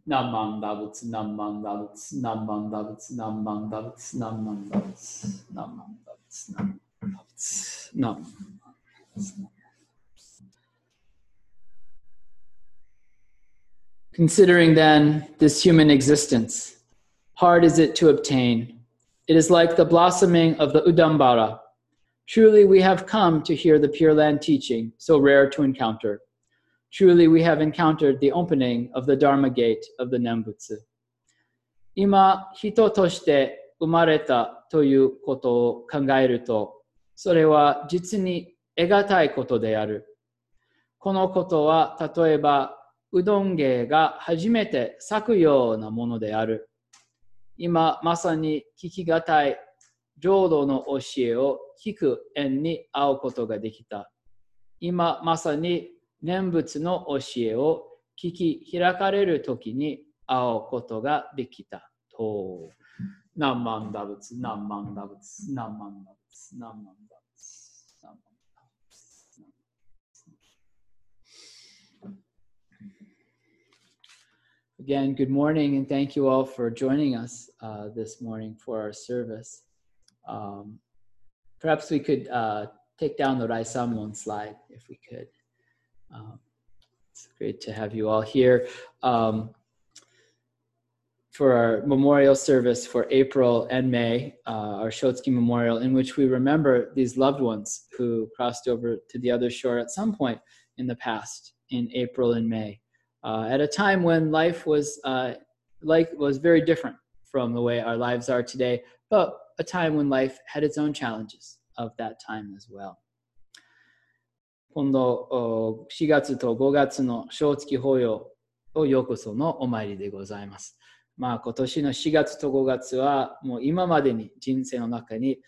Namang Davuts, Namang Davuts, Namang Davuts, Namang Davuts, Namang Davuts, Namang Davuts, Namang Davuts, Namang Davuts. Considering then this human existence, hard is it to obtain. It is like the blossoming of the Udambara. Truly we have come to hear the Pure Land teaching, so rare to encounter. Truly we have encountered the opening of the Dharma gate of the Nembutsu. Ima hito toshite umareta toyu koto o kangaeru to, それは実に得難いことである。このことは例えばうどん芸が初めて咲くようなものである。今まさに聞きがたい浄土の教えを聞く縁に会うことができた。今まさに念仏の教えを聞き開かれるときに会うことができた。と。何万打仏、何万打仏、何万打仏、何万打仏、何万打仏。Again, good morning, and thank you all for joining us this morning for our service. Perhaps we could take down the Raisamon slide if we could. It's great to have you all here for our memorial service for April and May, our Shotsuki Memorial, in which we remember these loved ones who crossed over to the other shore at some point in the past, in April and May. At a time when life was very different from the way our lives are today, but a time when life had its own challenges of that time as well. 今度4月と5月の正月法要をようこそのお参りでございます。今年の4月と5月はもう今までに人生の中に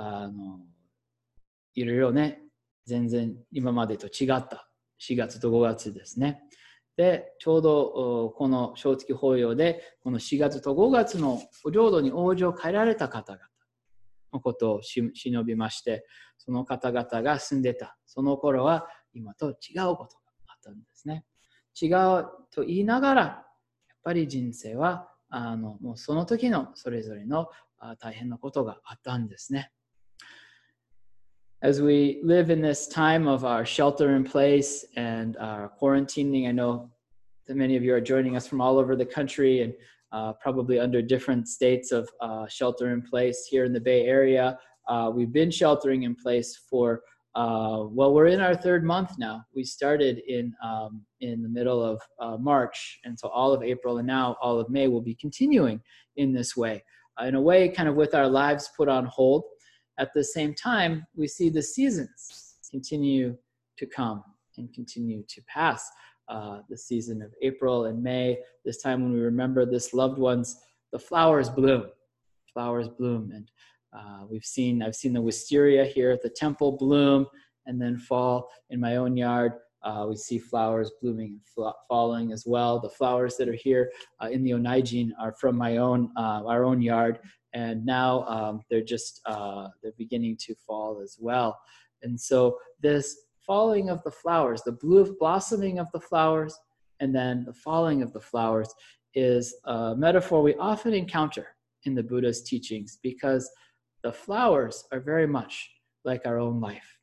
いろいろね、全然今までと違った4月と5月ですね。で、ちょうどこの正月法要で、この4月と5月のお浄土に往生を変えられた方々のことを忍びまして、その方々が住んでた、その頃は今と違うことがあったんですね。違うと言いながら、やっぱり人生はもうその時のそれぞれの大変なことがあったんですね。As we live in this time of our shelter in place and our quarantining, I know that many of you are joining us from all over the country and probably under different states of shelter in place here in the Bay Area. We've been sheltering in place for, we're in our third month now. We started in the middle of March, and so all of April and now all of May will be continuing in this way. In a way, kind of with our lives put on hold. At the same time, we see the seasons continue to come and continue to pass. The season of April and May, this time when we remember this loved ones, the flowers bloom. Flowers bloom. And I've seen the wisteria here at the temple bloom and then fall. In my own yard, we see flowers blooming and falling as well. The flowers that are here in the Onaijin are from our own yard. And now they're beginning to fall as well. And so this falling of the flowers, the blossoming of the flowers, and then the falling of the flowers is a metaphor we often encounter in the Buddha's teachings, because the flowers are very much like our own life.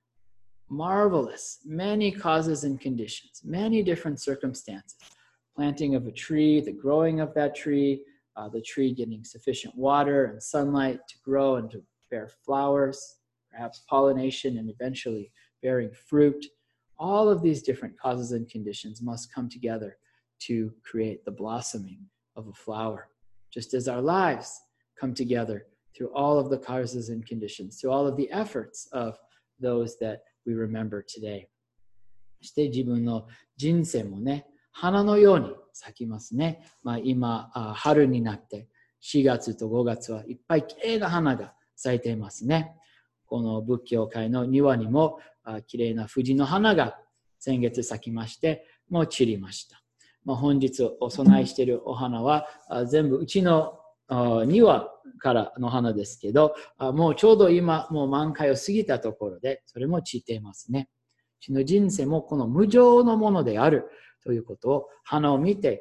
Marvelous, many causes and conditions, many different circumstances. Planting of a tree, the growing of that tree, the tree getting sufficient water and sunlight to grow and to bear flowers, perhaps pollination, and eventually bearing fruit. All of these different causes and conditions must come together to create the blossoming of a flower, just as our lives come together through all of the causes and conditions, through all of the efforts of those that we remember today. そして自分の人生もね、花のように咲きますね。今、春になって4月と5月はいっぱいきれいな花が咲いていますね。この仏教界の庭にもきれいな藤の花が先月咲きまして、もう散りました。本日お供えしているお花は全部うちの庭からの花ですけど、もうちょうど今もう満開を過ぎたところでそれも散っていますね。うちの人生もこの無常のものであるということを花を見て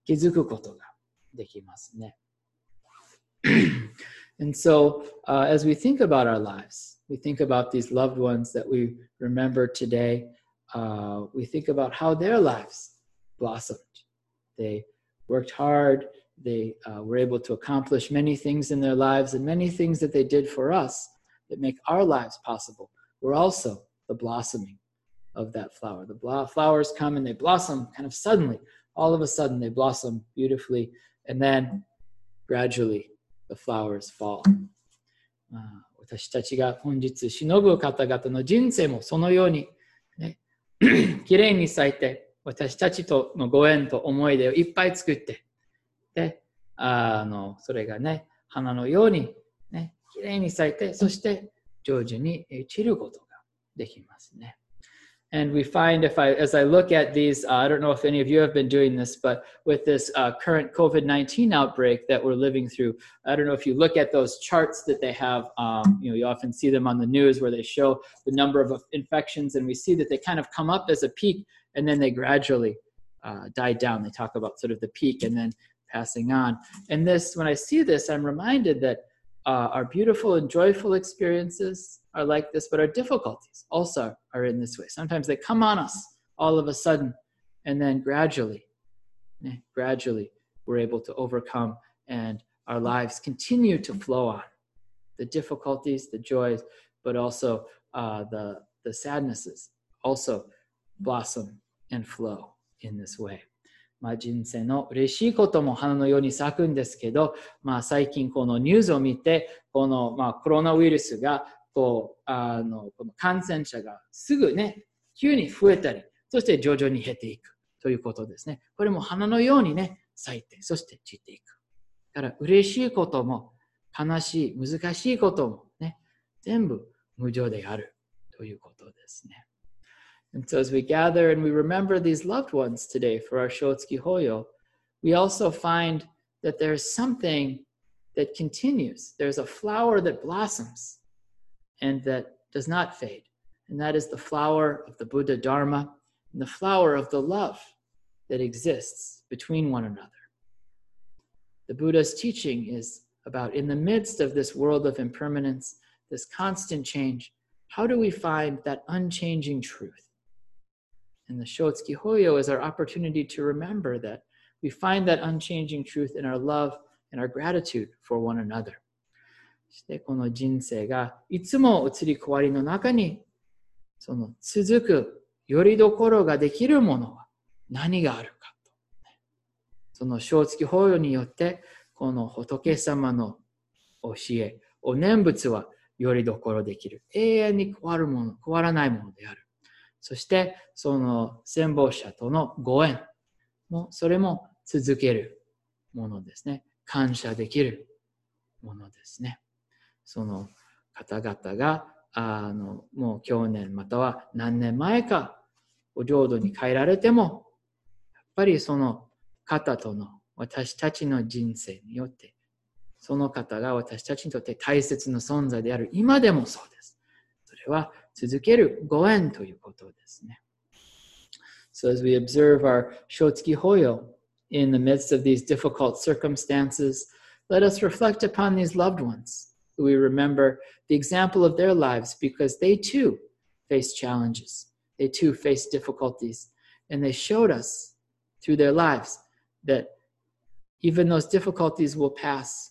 気づくことができますね。And so, as we think about our lives, we think about these loved ones that we remember today. We think about how their lives blossomed. They worked hard. They were able to accomplish many things in their lives, and many things that they did for us that make our lives possible were also the blossoming of that flower. The flowers come and they blossom kind of suddenly. All of a sudden, they blossom beautifully, and then gradually the flowers fall. 私たちが本日忍ぶ方々の人生もそのように、ね、きれいに咲いて、私たちとのご縁と思い出をいっぱい作って、でそれがね、花のように、ね、きれいに咲いて、そして成就に散ることができますね。And we find as I look at these, I don't know if any of you have been doing this, but with this current COVID-19 outbreak that we're living through, I don't know if you look at those charts that they have, you often see them on the news where they show the number of infections, and we see that they kind of come up as a peak and then they gradually die down. They talk about sort of the peak and then passing on. And this, when I see this, I'm reminded that our beautiful and joyful experiences are like this, but our difficulties also are in this way. Sometimes they come on us all of a sudden, and then gradually we're able to overcome, and our lives continue to flow on. The difficulties, the joys, but also the sadnesses also blossom and flow in this way. 人生の嬉しいことも花のように咲くんですけど、最近このニュースを見て、この、コロナウイルスがこの感染者がすぐね、急に増えたり、そして徐々に減っていくということですね。これも花のようにね、咲いて、そして散っていく。だから嬉しいことも、悲しい、難しいこともね、全部無常であるということですね。And so as we gather and we remember these loved ones today for our Shotsuki Hoyo, we also find that there's something that continues. There's a flower that blossoms and that does not fade. And that is the flower of the Buddha Dharma and the flower of the love that exists between one another. The Buddha's teaching is about, in the midst of this world of impermanence, this constant change, how do we find that unchanging truth? And the Shotsuki Hoyo is our opportunity to remember that we find that unchanging truth in our love and our gratitude for one another. そしてこの人生がいつも移り変わりの中に、その続くよりどころができるものは何があるかと。そのShotsuki Hoyoによって、この仏様の教え、お念仏はよりどころできる。永遠に変わらないものである。そして、その先方者とのご縁も、それも続けるものですね。感謝できるものですね。その方々が、もう去年または何年前か、お浄土に帰られても、やっぱりその方との私たちの人生によって、その方が私たちにとって大切な存在である今でもそうです。それは続けるご縁ということですね。So as we observe our Shotsuki Hoyo in the midst of these difficult circumstances, let us reflect upon these loved ones. We remember the example of their lives because they too faced challenges. They too faced difficulties. And they showed us through their lives that even those difficulties will pass.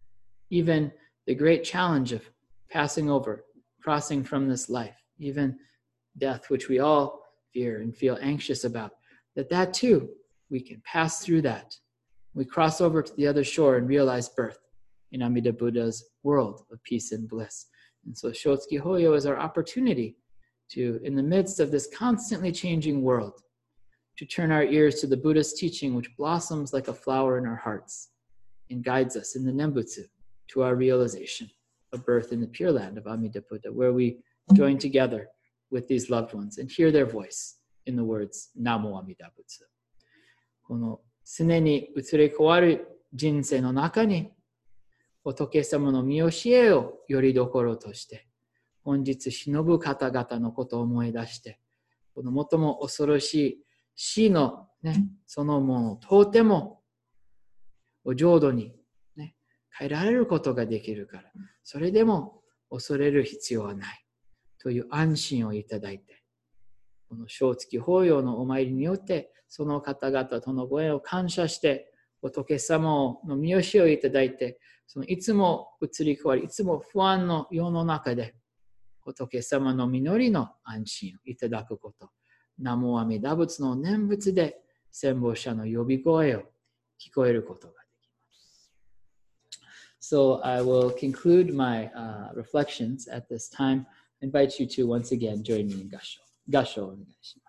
Even the great challenge of passing over, crossing from this life, even death, which we all fear and feel anxious about, that too, we can pass through that. We cross over to the other shore and realize birth in Amida Buddha's world of peace and bliss. And so Shotsuki Hoyo is our opportunity to, in the midst of this constantly changing world, to turn our ears to the Buddha's teaching, which blossoms like a flower in our hearts and guides us in the Nembutsu to our realization of birth in the Pure Land of Amida Buddha, where we join together with these loved ones and hear their voice in the words, Namo Amida Butsu. この常に移り変わる人生の中に、仏様の見教えをよりどころとして、本日忍ぶ方々のことを思い出して、この最も恐ろしい死のね、そのものをとてもお浄土に、ね、変えられることができるから、それでも恐れる必要はないという安心をいただいて、この正月法要のお参りによって、その方々とのご縁を感謝して、仏様の御教をいただいて、そのいつも移り変わり、いつも不安の世の中で、仏様の実りの安心をいただくこと。南無阿弥陀仏の念仏で、先母者の呼び声を聞こえることができます。So I will conclude my reflections at this time. I invite you to once again join me in Gasho. Gashoお願いします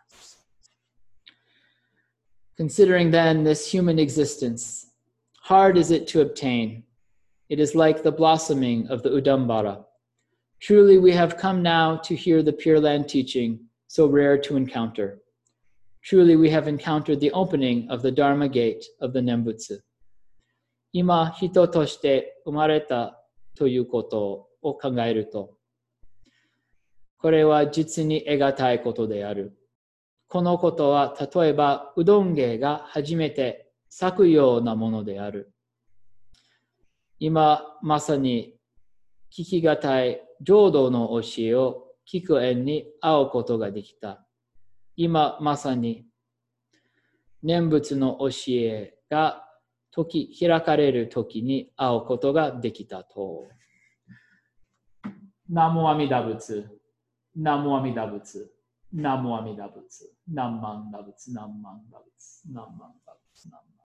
。Considering then this human existence, hard is it to obtain. It is like the blossoming of the Udambara. Truly we have come now to hear the Pure Land teaching, so rare to encounter. Truly we have encountered the opening of the Dharma gate of the Nembutsu. 今、人として生まれたということを考えると、これは実に得難いことである。このことは、例えば、うどん芸が初めて咲くようなものである。今、まさに聞き難い浄土の教えを聞く縁に会うことができた。今、まさに念仏の教えが開かれるときに会うことができたと。南無阿弥陀仏。南無阿弥陀仏。南無阿弥陀仏。南無阿弥陀仏。南無阿弥陀仏。南無阿弥陀仏。